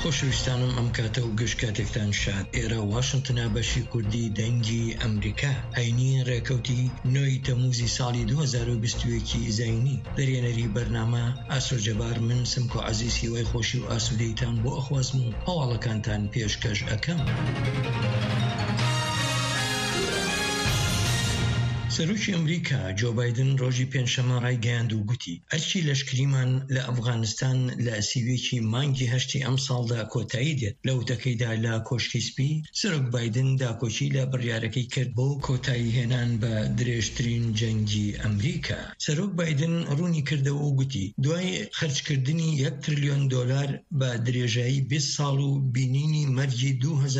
خۆشەویستانم ئەم کاتە و گەشت کاتێکتان شاد. ئێرە واشنتنە بەشی کوردی دەنگی ئەمریکا هەینی ڕێکەوتی 9 تەمووزی ساڵی 2021 زەینی دەرێنەری بەرنامە ئاسۆجەبار من سمکۆ عەزیزی وای خۆشی و ئاسوودەیتان بۆ ئەخوازم و هەواڵەکانتان پێشکەش ئەکەم. سەرۆکی ئەمریکا جۆ بایدن ڕۆژی پێنجشەممە ڕایگەیاند و گوتی ئەرکی لەشکریمان لە ئەفغانستان لە سیوێکی مانگی هەشتی ئەم ساڵدا کۆتایی دێت. لە وتەکەیدا لە کۆشکی سپی سەرۆک بایدن داکۆچی لە بڕیارەکەی کرد بۆ کۆتایی هێنان بە درێژترین جەنگی ئەمریکا. سەرۆک بایدن ڕوونی کردەوە و گوتی دوای خەرجکردنی $1 تریلیۆن بە درێژایی 20 ساڵ و بینینی مەرجی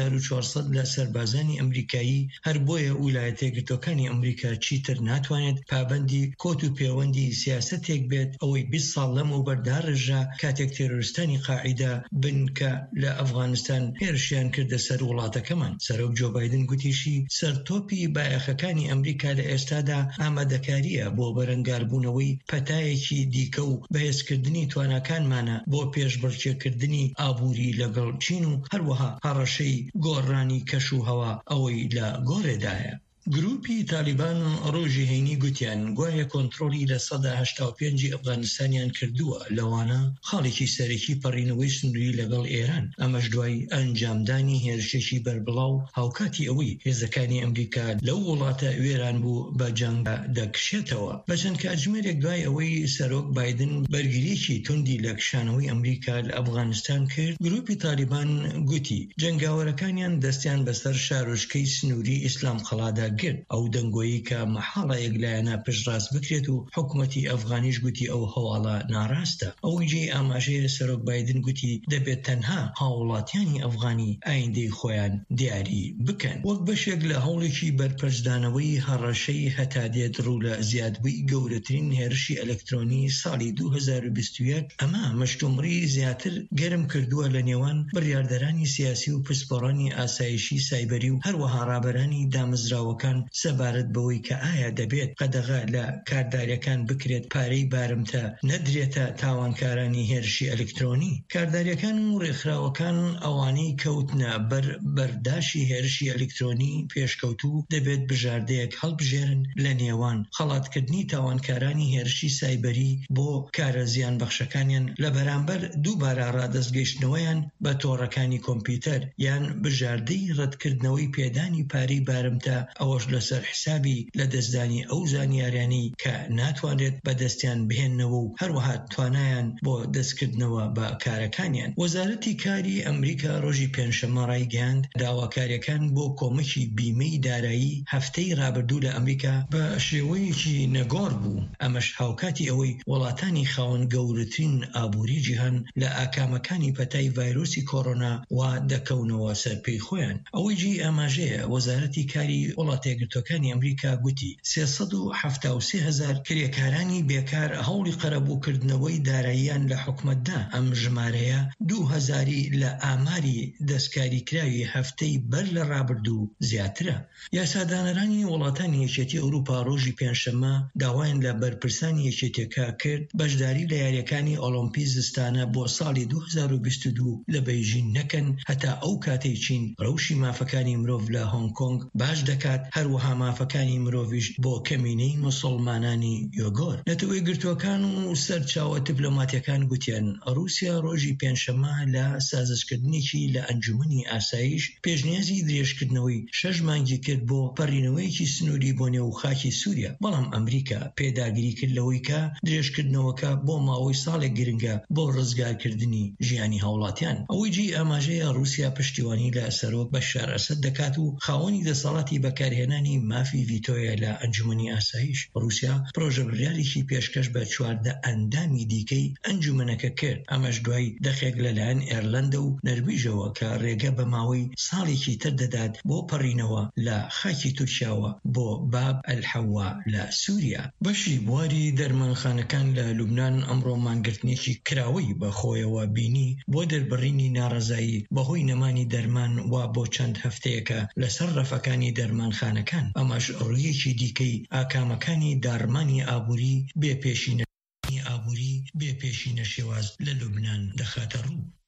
2400 لە سەربازانی ئەمریکایی هەر بۆیە ویلایەتە یەکگرتووەکانی ئەمریکا چیتر ناتوانێت پابەندی کۆت و پەیوەندی سیاسەتێک بێت ئەوەی 20 ساڵ لەمەوبەردا ڕژە کاتێک تێرۆریستانی قاعیدا بنکە لە ئەفغانستان هێرشیان کردە سەر وڵاتەکەمان. سەرۆک جۆ بایدن گوتیشی سەرتۆپی بایەخەکانی ئەمریکا لە ئێستادا ئامادەکاریە بۆ بەرەنگاربوونەوەی پەتایەکی دیکە و بەهێزکردنی تواناکانمانە بۆ پێشبڕکێکردنی ئابووری لەگەڵ چین و هەروەها هەڕەشەی گۆڕانی کەش و هەوا ئەوەی لە گۆڕێدایە. گروپی تالیبان ڕۆژی هەینی گوتیان گوایە کۆنتڕۆلی لە 185 ئەفغانستانیان کردووە لەوانە خاڵێکی سەرەکی پەڕینەوەی سنووری لەگەڵ ئێران. ئەمەش دوای ئەنجامدانی هێرشێکی بەربڵاو هاوکاتی ئەوەی هێزەکانی ئەمریکا لەو وڵاتە وێران بوو بە جەنگ دەکشێتەوە. بەچەند کاتژمێرێک دوای ئەوەی سەرۆک بایدن بەرگریەکی توندی لە کشانەوەی ئەمریکا لە ئەفغانستان کرد، گروپی تالیبان گوتی جەنگاوەرەکانیان دەستیان بەسەر شارۆچکەی سنووری ئیسلام خەڵادا کرد. ئەو دەنگۆیی کە مەحاڵە یەکلایەنە پشتڕاست بکرێت و حکومەتی ئەفغانیش گوتی ئەو هەواڵە ناڕاستە. ئەوەی جێی ئاماژەیە سەرۆک بایدن گوتی دەبێت تەنها هاوڵاتیانی ئەفغانی ئایندەی خۆیان دیاری بکەن. وەک بەشێک لە هەوڵێکی بەرپەرزدانەوەی هەڕەشەی هەتادێت ڕوو لە زیادبووی گەورەترین هێرشی ئەلەکترۆنی ساڵی 2021 ئەمە مەشتومڕی زیاتر گەرم کردووە لە نێوان بڕیاردەرانی سیاسی و پسپۆڕانی ئاسایشی سایبەری و هەروەها ڕابەرانی دامەزراوەکان سەبارەت بەوەی کە ئایا دەبێت قەدەغە لە کارداریەکان بکرێت پارەی بارمتە نەدرێتە تاوانکارانی هێرشی ئەلکترۆنی. کارداریەکان و ڕێکخراوەکان ئەوانەی کەوتنە بەرداشی هێرشی ئەلکترۆنی پێشکەوتوو دەبێت بژاردەیەک هەڵبژێرن لە نێوان خەڵاتکردنی تاوانکارانی هێرشی سایبەری بۆ کارە زیان بەخشەکانیان لە بەرامبەر دووبارە ڕادەستگەیشتنەوەیان بە تۆڕەکانی کۆمپیوتەر یان بژاردەی ڕەتکردنەوەی پێدانی پارەی بارمتە ئەوەش لەسەر حسابی لە دەستدانی ئەو زانیاریانەی کە ناتوانرێت بەدەستیان بهێننەوە و هەروەها توانایان بۆ دەستکردنەوە بە کارەکانیان. وەزارەتی کاری ئەمریکا ڕۆژی پێنجشەممە ڕایگەیاند داواکاریەکان بۆ کۆمەکی بیمەی دارایی هەفتەی ڕابردوو لە ئەمریکا بە شێوەیەکی نەگۆڕ بوو. ئەمەش هاوکاتی ئەوەی وڵاتانی خاوەن گەورەترین ئابووری جیهان لە ئاکامەکانی پەتای ڤایرۆسی کۆڕۆنا وا دەکەونەوە سەرپێی خۆیان. ئەوەی جێی ئاماژەیە وەزارەتی کاری وڵاتە یەکگرتووەکانی ئەمریکا گوتی 373,000 کرێکارانی بێکار هەوڵی قەرەبووکردنەوەی داراییان لە حکومەتدا. ئەم ژمارەیە 2,000 لە ئاماری دەستکاریکراوی هەفتەی بەر لە ڕابردوو زیاترە. یاسادانەرانی وڵاتانی یەکێتی ئەوروپا ڕۆژی پێنجشەممە داوایان لە بەرپرسانی یەکێتیەکە کرد بەشداری لە یاریەکانی ئۆلۆمپی زستانە بۆ ساڵی 2022 لە بەیژین نەکەن هەتا ئەو کاتەی چین ڕەوشی مافەکانی مرۆڤ لە هۆنگ کۆنگ باش دەکات، هەروەها مافەکانی مرۆڤیش بۆ کەمینەی موسڵمانانی یۆگۆر. نەتەوەی گرتوەکان و سەرچاوە دیپلۆماتیەکان گوتیان رووسیا ڕۆژی پێنجشەممە لە سازشکردنێکی لە ئەنجومەنی ئاسایش پێشنیازی درێژکردنەوەی 6 مانگی کرد بۆ پەڕینەوەیەکی سنووری بۆ نێو خاکی سووریا. بەڵام ئەمریکا پێداگیری کرد لەوەی کە درێژکردنەوەکە بۆ ماوەی ساڵێک گرنگە بۆ ڕزگارکردنی ژیانی هاوڵاتیان. ئەوەی جێی ئاماژەیە رووسیا پشتیوانی لە سەرۆک بەشار ئەسەد دەکات و خاوەنی دەسەڵاتی بەکارهێنانی مافی ڤیتۆیە لە ئەنجومەنی ئاسایش. رووسیا پرۆژە بڕیارێکی پێشکەش بە 14 ئەندامی دیکەی ئەنجومەنەکە کرد. ئەمەش دوای دەخێک لەلایەن ئێرلەندە و نەرویژەوە کە ڕێگە بە ماوەی ساڵێکی تر دەدات بۆ پەڕینەوە لە خاکی تورکیاوە بۆ باب ئەلحەوا لە سووریا. بەشی بواری دەرمانخانەکان لە لوبنان ئەمڕۆ مانگرتنێکی کراوەی بە خۆیەوە بینی بۆ دەربڕینی ناڕەزایی بەهۆی نەمانی دەرمان وا بۆ چەند هەفتەیەکە لەسەر ڕەفەکانی دەرمانخانەکان. ئەمەش ڕوویەکی دیکەی ئاکامەکانی دارمانی ئابووری بێ پێشینە شێواز لە لوبنان دەخاتە ڕوو.